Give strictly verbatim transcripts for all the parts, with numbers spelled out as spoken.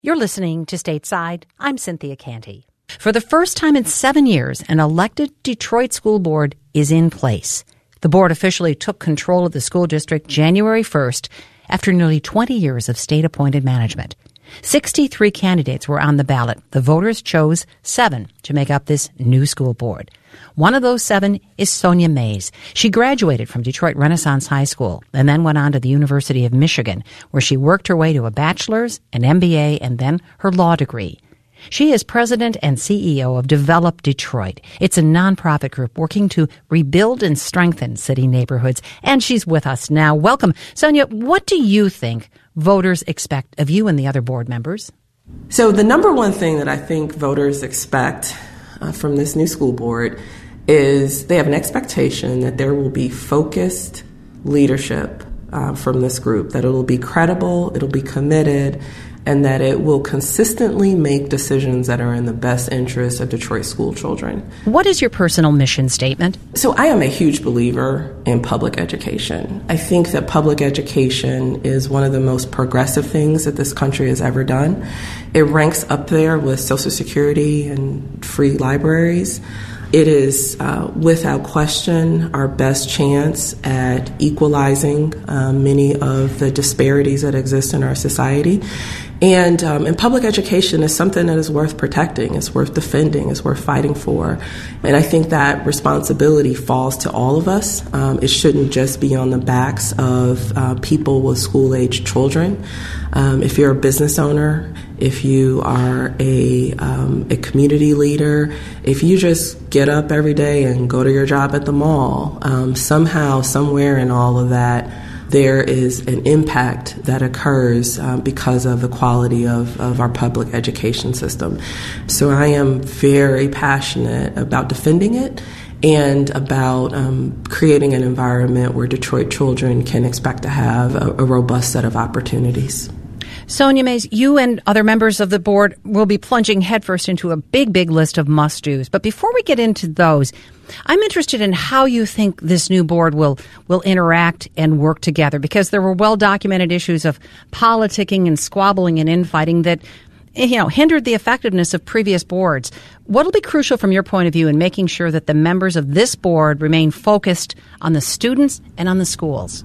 You're listening to Stateside. I'm Cynthia Canty. For the first time in seven years, an elected Detroit school board is in place. The board officially took control of the school district January first after nearly twenty years of state-appointed management. sixty-three candidates were on the ballot. The voters chose seven to make up this new school board. One of those seven is Sonia Mays. She graduated from Detroit Renaissance High School and then went on to the University of Michigan, where she worked her way to a bachelor's, an M B A, and then her law degree. She is president and C E O of Develop Detroit. It's a nonprofit group working to rebuild and strengthen city neighborhoods. And she's with us now. Welcome. Sonia, what do you think voters expect of you and the other board members? So the number one thing that I think voters expect uh, from this new school board is they have an expectation that there will be focused leadership uh, from this group, that it will be credible, it'll be committed, and that it will consistently make decisions that are in the best interest of Detroit school children. What is your personal mission statement? So I am a huge believer in public education. I think that public education is one of the most progressive things that this country has ever done. It ranks up there with Social Security and free libraries. It is, uh, without question, our best chance at equalizing uh, many of the disparities that exist in our society. And, um, and public education is something that is worth protecting, it's worth defending, it's worth fighting for. And I think that responsibility falls to all of us. Um, it shouldn't just be on the backs of uh, people with school-age children. Um, if you're a business owner, if you are a, um, a community leader, if you just get up every day and go to your job at the mall, um, somehow, somewhere in all of that, there is an impact that occurs um, because of the quality of, of our public education system. So I am very passionate about defending it and about um, creating an environment where Detroit children can expect to have a, a robust set of opportunities. Sonia Mays, you and other members of the board will be plunging headfirst into a big, big list of must-dos. But before we get into those, I'm interested in how you think this new board will will interact and work together, because there were well-documented issues of politicking and squabbling and infighting that, you know, hindered the effectiveness of previous boards. What will be crucial from your point of view in making sure that the members of this board remain focused on the students and on the schools?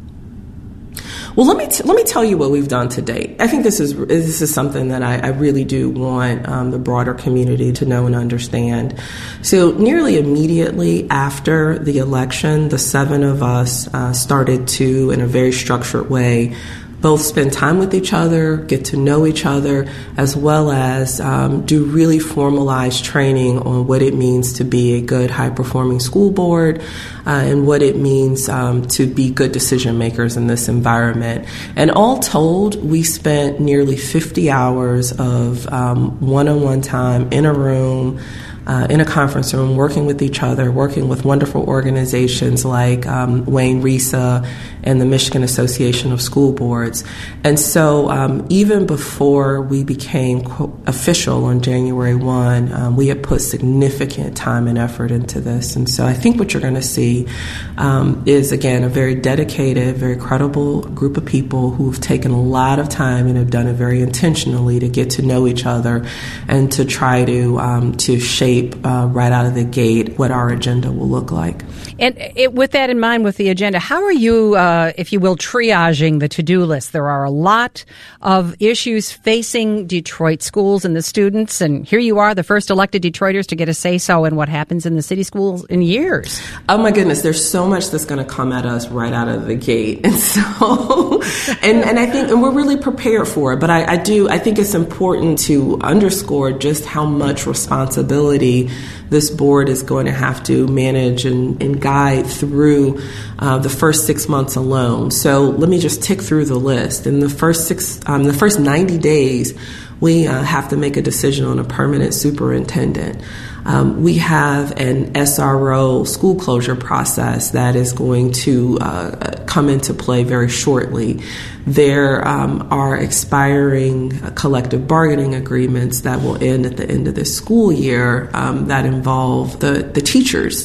Well, let me t- let me tell you what we've done to date. I think this is this is something that I, I really do want um, the broader community to know and understand. So nearly immediately after the election, the seven of us uh, started to, in a very structured way, both spend time with each other, get to know each other, as well as um, do really formalized training on what it means to be a good, high-performing school board uh, and what it means um, to be good decision makers in this environment. And all told, we spent nearly fifty hours of um, one-on-one time in a room, Uh, in a conference room, working with each other, working with wonderful organizations like um, Wayne Risa and the Michigan Association of School Boards. And so um, even before we became co- official on January first, um, we had put significant time and effort into this. And so I think what you're going to see um, is, again, a very dedicated, very credible group of people who've taken a lot of time and have done it very intentionally to get to know each other and to try to um, to shape Uh, right out of the gate what our agenda will look like. And it, with that in mind, with the agenda, how are you, uh, if you will, triaging the to-do list? There are a lot of issues facing Detroit schools and the students, and here you are, the first elected Detroiters to get a say-so in what happens in the city schools in years. Oh my goodness, there's so much that's going to come at us right out of the gate, and so, and and I think, and we're really prepared for it. But I, I do, I think it's important to underscore just how much responsibility this board is going to have to manage and, and guide through uh, the first six months alone. So let me just tick through the list. In the first six, um, the first ninety days, we uh, have to make a decision on a permanent superintendent. Um, we have an S R O school closure process that is going to uh, come into play very shortly. There um, are expiring collective bargaining agreements that will end at the end of this school year um, that involve the, the teachers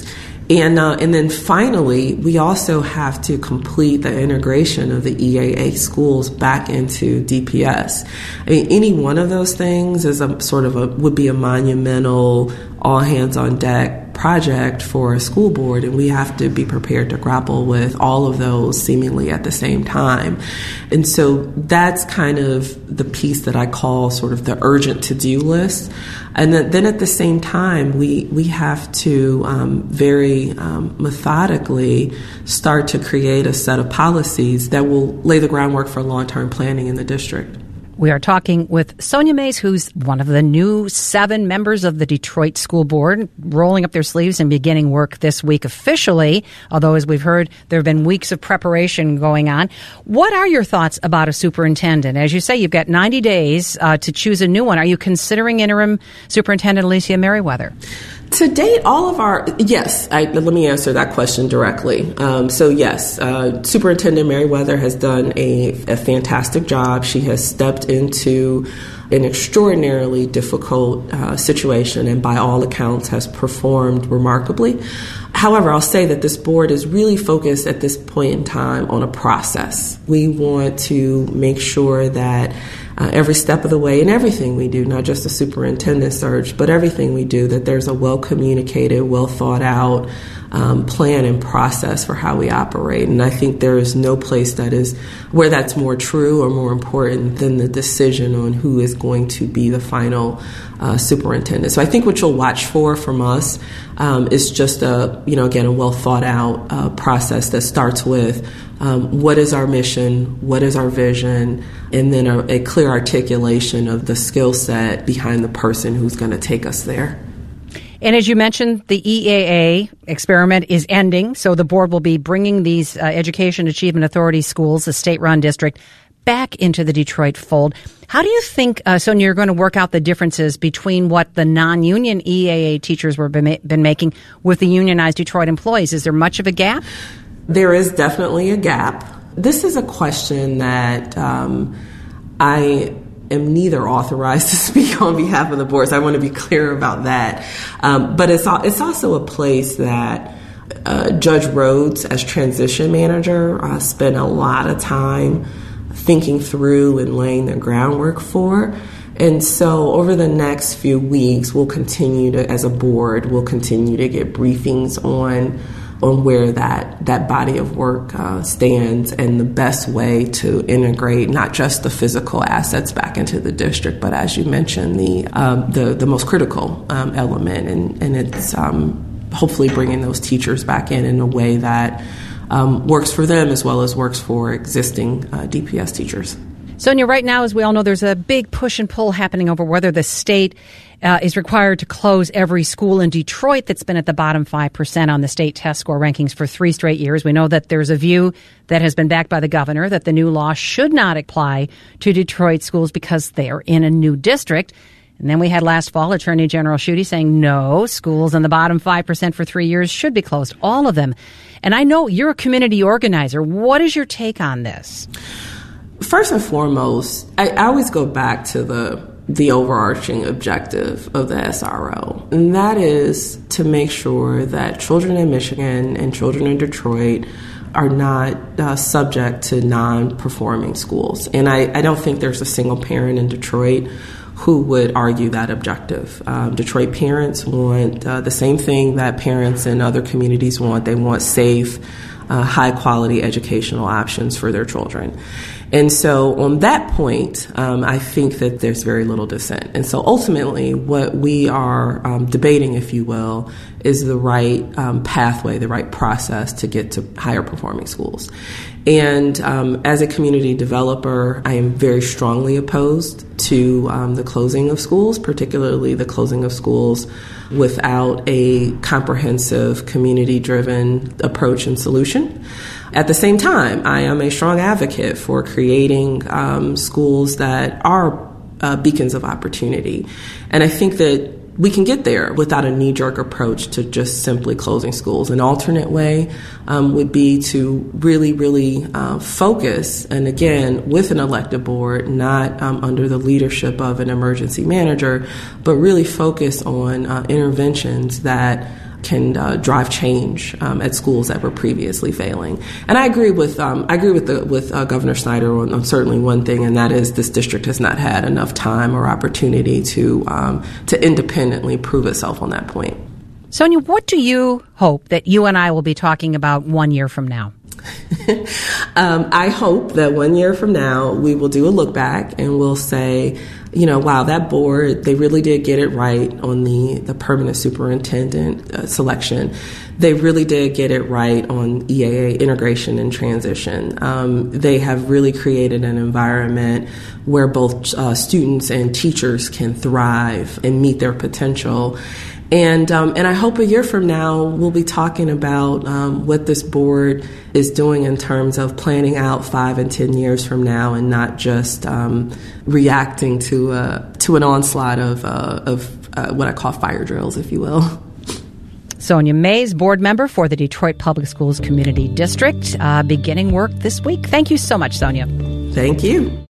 And uh, and then finally, we also have to complete the integration of the E A A schools back into D P S. I mean, any one of those things is a sort of a would be a monumental, all hands on deck project for a school board, and we have to be prepared to grapple with all of those seemingly at the same time. And so that's kind of the piece that I call sort of the urgent to-do list. And then, then at the same time, we, we have to um, very um, methodically start to create a set of policies that will lay the groundwork for long-term planning in the district. We are talking with Sonia Mays, who's one of the new seven members of the Detroit School Board, rolling up their sleeves and beginning work this week officially, although, as we've heard, there have been weeks of preparation going on. What are your thoughts about a superintendent? As you say, you've got ninety days uh, to choose a new one. Are you considering interim Superintendent Alicia Merriweather? To date, all of our, yes, I, let me answer that question directly. Um, so yes, uh, Superintendent Merriweather has done a, a fantastic job. She has stepped into an extraordinarily difficult uh, situation and by all accounts has performed remarkably. However, I'll say that this board is really focused at this point in time on a process. We want to make sure that Uh, every step of the way in everything we do, not just the superintendent search, but everything we do, that there's a well-communicated, well-thought-out um, plan and process for how we operate. And I think there is no place that is where that's more true or more important than the decision on who is going to be the final uh, superintendent. So I think what you'll watch for from us um, is just a, you know, again, a well-thought-out uh, process that starts with Um, what is our mission, what is our vision, and then a, a clear articulation of the skill set behind the person who's going to take us there. And as you mentioned, the E A A experiment is ending, so the board will be bringing these uh, Education Achievement Authority schools, the state-run district, back into the Detroit fold. How do you think, uh, Sonia, you're going to work out the differences between what the non-union E A A teachers were been, been making with the unionized Detroit employees? Is there much of a gap? There is definitely a gap. This is a question that um, I am neither authorized to speak on behalf of the board, so I want to be clear about that. Um, but it's it's also a place that uh, Judge Rhodes, as transition manager, uh, spent a lot of time thinking through and laying the groundwork for. And so over the next few weeks, we'll continue to, as a board, we'll continue to get briefings on on where that, that body of work uh, stands and the best way to integrate not just the physical assets back into the district, but as you mentioned, the um, the, the most critical um, element, and, and it's um, hopefully bringing those teachers back in in a way that um, works for them as well as works for existing uh, D P S teachers. Sonia, right now, as we all know, there's a big push and pull happening over whether the state uh, is required to close every school in Detroit that's been at the bottom five percent on the state test score rankings for three straight years. We know that there's a view that has been backed by the governor that the new law should not apply to Detroit schools because they are in a new district. And then we had last fall Attorney General Schuette saying, no, schools in the bottom five percent for three years should be closed, all of them. And I know you're a community organizer. What is your take on this? First and foremost, I, I always go back to the the overarching objective of the S R O, and that is to make sure that children in Michigan and children in Detroit are not uh, subject to non-performing schools. And I, I don't think there's a single parent in Detroit who would argue that objective. Um, Detroit parents want uh, the same thing that parents in other communities want. They want safe, uh, high-quality educational options for their children. And so on that point, um, I think that there's very little dissent. And so ultimately, what we are um, debating, if you will, is the right um, pathway, the right process to get to higher performing schools. And um, as a community developer, I am very strongly opposed to um, the closing of schools, particularly the closing of schools without a comprehensive, community-driven approach and solution. At the same time, I am a strong advocate for creating um, schools that are uh, beacons of opportunity. And I think that we can get there without a knee-jerk approach to just simply closing schools. An alternate way um, would be to really, really uh, focus, and again, with an elected board, not um, under the leadership of an emergency manager, but really focus on uh, interventions that can uh, drive change um, at schools that were previously failing. And I agree with um, I agree with the, with uh, Governor Snyder on, on certainly one thing, and that is this district has not had enough time or opportunity to um, to independently prove itself on that point. Sonia, what do you hope that you and I will be talking about one year from now? um, I hope that one year from now we will do a look back and we'll say, you know, wow, that board, they really did get it right on the, the permanent superintendent uh, selection. They really did get it right on E A A, integration and transition. Um, they have really created an environment where both uh, students and teachers can thrive and meet their potential. And um, and I hope a year from now we'll be talking about um, what this board is doing in terms of planning out five and ten years from now, and not just um, reacting to uh, to an onslaught of uh, of uh, what I call fire drills, if you will. Sonia Mays, board member for the Detroit Public Schools Community District, uh, beginning work this week. Thank you so much, Sonia. Thank you.